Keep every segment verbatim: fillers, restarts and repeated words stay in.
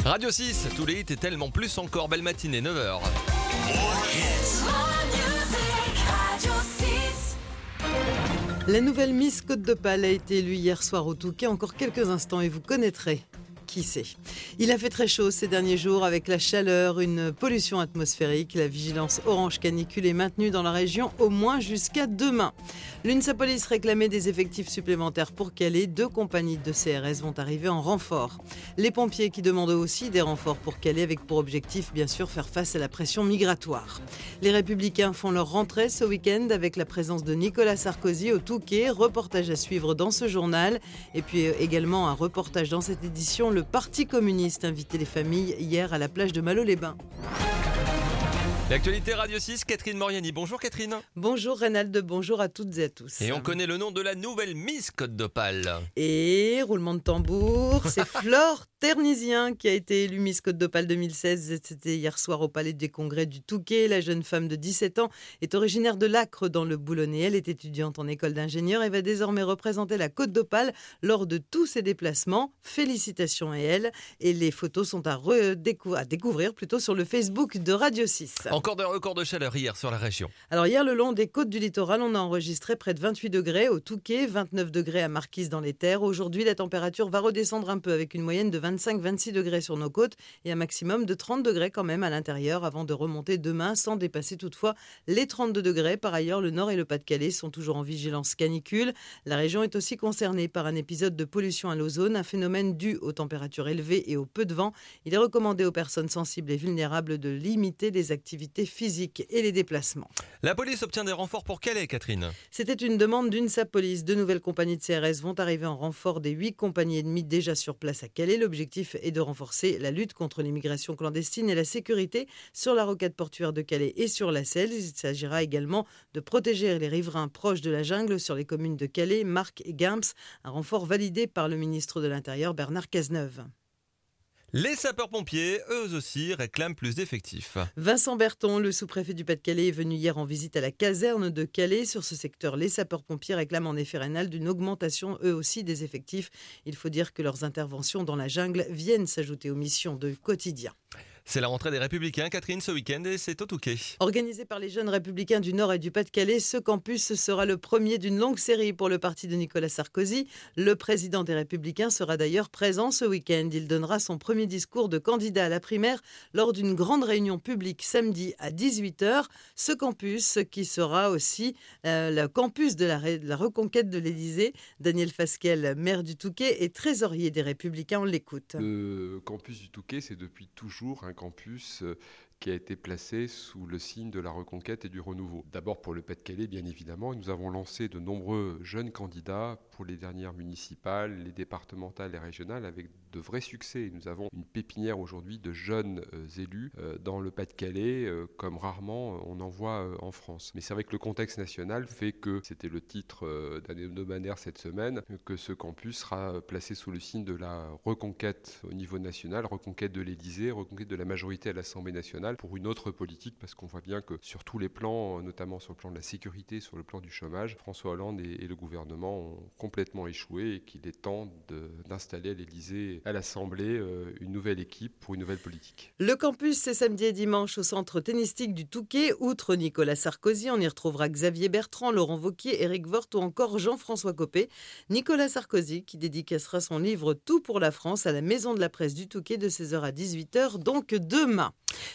Radio six, tous les hits et tellement plus encore. Belle matinée, neuf heures. La nouvelle Miss Côte d'Opale a été élue hier soir au Touquet. Encore quelques instants et vous connaîtrez qui c'est. Il a fait très chaud ces derniers jours avec la chaleur, une pollution atmosphérique. La vigilance orange canicule est maintenue dans la région au moins jusqu'à demain. L'Unsapolis réclamait des effectifs supplémentaires pour Calais. Deux compagnies de C R S vont arriver en renfort. Les pompiers qui demandent aussi des renforts pour Calais avec pour objectif bien sûr faire face à la pression migratoire. Les Républicains font leur rentrée ce week-end avec la présence de Nicolas Sarkozy au Touquet. Reportage à suivre dans ce journal. Et puis également un reportage dans cette édition. Le Parti communiste invitait les familles hier à la plage de Malo-les-Bains. L'actualité Radio six, Catherine Moriani. Bonjour Catherine. Bonjour Reynald, bonjour à toutes et à tous. Et on connaît le nom de la nouvelle Miss Côte d'Opale. Et roulement de tambour, c'est Flore Ternisien qui a été élue Miss Côte d'Opale deux mille seize. C'était hier soir au Palais des Congrès du Touquet. La jeune femme de dix-sept ans est originaire de Lacre dans le Boulonnais. Elle est étudiante en école d'ingénieur et va désormais représenter la Côte d'Opale lors de tous ses déplacements. Félicitations à elle. Et les photos sont à, redécou- à découvrir plutôt sur le Facebook de Radio six. Encore des records de chaleur hier sur la région. Alors hier, le long des côtes du littoral, on a enregistré près de vingt-huit degrés au Touquet, vingt-neuf degrés à Marquise dans les Terres. Aujourd'hui, la température va redescendre un peu avec une moyenne de vingt-cinq à vingt-six degrés sur nos côtes et un maximum de trente degrés quand même à l'intérieur avant de remonter demain sans dépasser toutefois les trente-deux degrés. Par ailleurs, le Nord et le Pas-de-Calais sont toujours en vigilance canicule. La région est aussi concernée par un épisode de pollution à l'ozone, un phénomène dû aux températures élevées et au peu de vent. Il est recommandé aux personnes sensibles et vulnérables de limiter les activités physiques et les déplacements. La police obtient des renforts pour Calais, Catherine. C'était une demande d'Unsapolis. Deux nouvelles compagnies de C R S vont arriver en renfort des huit compagnies et demie déjà sur place à Calais. L'objectif est de renforcer la lutte contre l'immigration clandestine et la sécurité sur la rocade portuaire de Calais et sur la Selle. Il s'agira également de protéger les riverains proches de la jungle sur les communes de Calais, Marques et Guimps. Un renfort validé par le ministre de l'Intérieur, Bernard Cazeneuve. Les sapeurs-pompiers, eux aussi, réclament plus d'effectifs. Vincent Berton, le sous-préfet du Pas-de-Calais, est venu hier en visite à la caserne de Calais. Sur ce secteur, les sapeurs-pompiers réclament en effet Reynald d'une augmentation, eux aussi, des effectifs. Il faut dire que leurs interventions dans la jungle viennent s'ajouter aux missions de quotidien. C'est la rentrée des Républicains, Catherine, ce week-end, et c'est au Touquet. Organisé par les jeunes Républicains du Nord et du Pas-de-Calais, ce campus sera le premier d'une longue série pour le parti de Nicolas Sarkozy. Le président des Républicains sera d'ailleurs présent ce week-end. Il donnera son premier discours de candidat à la primaire lors d'une grande réunion publique samedi à dix-huit heures. Ce campus qui sera aussi euh, le campus de la, ré- de la reconquête de l'Élysée. Daniel Fasquelle, maire du Touquet et trésorier des Républicains, on l'écoute. Le campus du Touquet, c'est depuis toujours un campus qui a été placé sous le signe de la reconquête et du renouveau. D'abord pour le Pas-de-Calais, bien évidemment. Nous avons lancé de nombreux jeunes candidats pour les dernières municipales, les départementales et régionales avec de vrais succès. Nous avons une pépinière aujourd'hui de jeunes euh, élus euh, dans le Pas-de-Calais, euh, comme rarement on en voit euh, en France. Mais c'est vrai que le contexte national fait que, c'était le titre euh, d'un hebdomadaire cette semaine, que ce campus sera placé sous le signe de la reconquête au niveau national, reconquête de l'Élysée, reconquête de la majorité à l'Assemblée nationale pour une autre politique, parce qu'on voit bien que sur tous les plans, notamment sur le plan de la sécurité, sur le plan du chômage, François Hollande et, et le gouvernement ont complètement échoué et qu'il est temps de, d'installer à l'Élysée, à l'Assemblée, euh, une nouvelle équipe pour une nouvelle politique. Le campus, c'est samedi et dimanche au centre tennistique du Touquet. Outre Nicolas Sarkozy, on y retrouvera Xavier Bertrand, Laurent Wauquiez, Éric Woerth ou encore Jean-François Copé. Nicolas Sarkozy qui dédicacera son livre Tout pour la France à la Maison de la Presse du Touquet de seize heures à dix-huit heures, donc demain.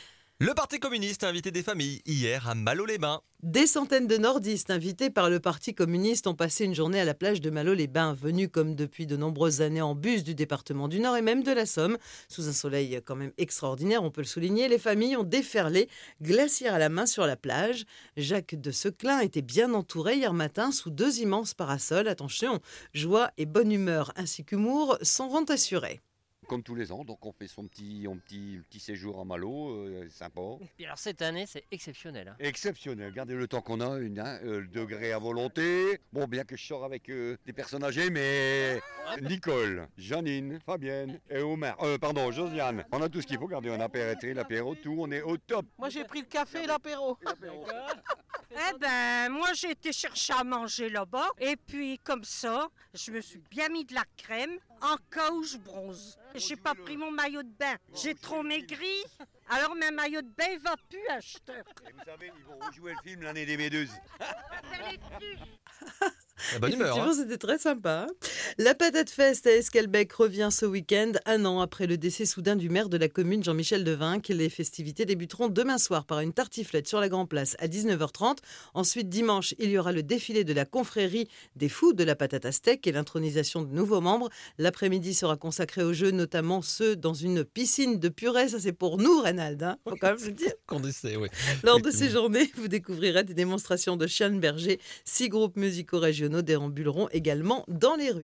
Le Parti communiste a invité des familles hier à Malo-les-Bains. Des centaines de nordistes invités par le Parti communiste ont passé une journée à la plage de Malo-les-Bains, venus comme depuis de nombreuses années en bus du département du Nord et même de la Somme. Sous un soleil quand même extraordinaire, on peut le souligner, les familles ont déferlé, glacière à la main sur la plage. Jacques de Seclin était bien entouré hier matin sous deux immenses parasols. Attention, joie et bonne humeur ainsi qu'humour sont assurés. Comme tous les ans, donc on fait son petit, son petit, petit séjour en Malo, euh, sympa. Et alors cette année, c'est exceptionnel. Hein. Exceptionnel, regardez le temps qu'on a, une, hein, euh, le degré à volonté. Bon, bien que je sors avec euh, des personnes âgées, mais Nicole, Janine, Fabienne et Omer, euh, pardon, Josiane. On a tout ce qu'il faut, regardez, on a apéritif, l'apéro, tout, on est au top. Moi j'ai pris le café et l'apéro. Eh ben, moi j'ai été chercher à manger là-bas. Et puis comme ça, je me suis bien mis de la crème en cas où je bronze. J'ai pas pris mon maillot de bain. J'ai trop maigri. Alors mon maillot de bain il va plus acheter. Et vous savez, ils vont rejouer le film L'année des Méduses. La bonne humeur. Effectivement, Hein. c'était très sympa. La Patate Fest à Esquelbec revient ce week-end, un an après le décès soudain du maire de la commune, Jean-Michel Devinck. Les festivités débuteront demain soir par une tartiflette sur la Grand Place à dix-neuf heures trente. Ensuite, dimanche, il y aura le défilé de la confrérie des fous de la patate à steak et l'intronisation de nouveaux membres. L'après-midi sera consacré aux jeux, notamment ceux dans une piscine de purée. Ça, c'est pour nous, Reynald. Hein, faut quand même le dire. Qu'on essaie, oui. Lors de ces journées, vous découvrirez des démonstrations de chiens bergers. Six groupes musicaux régionaux déambuleront également dans les rues.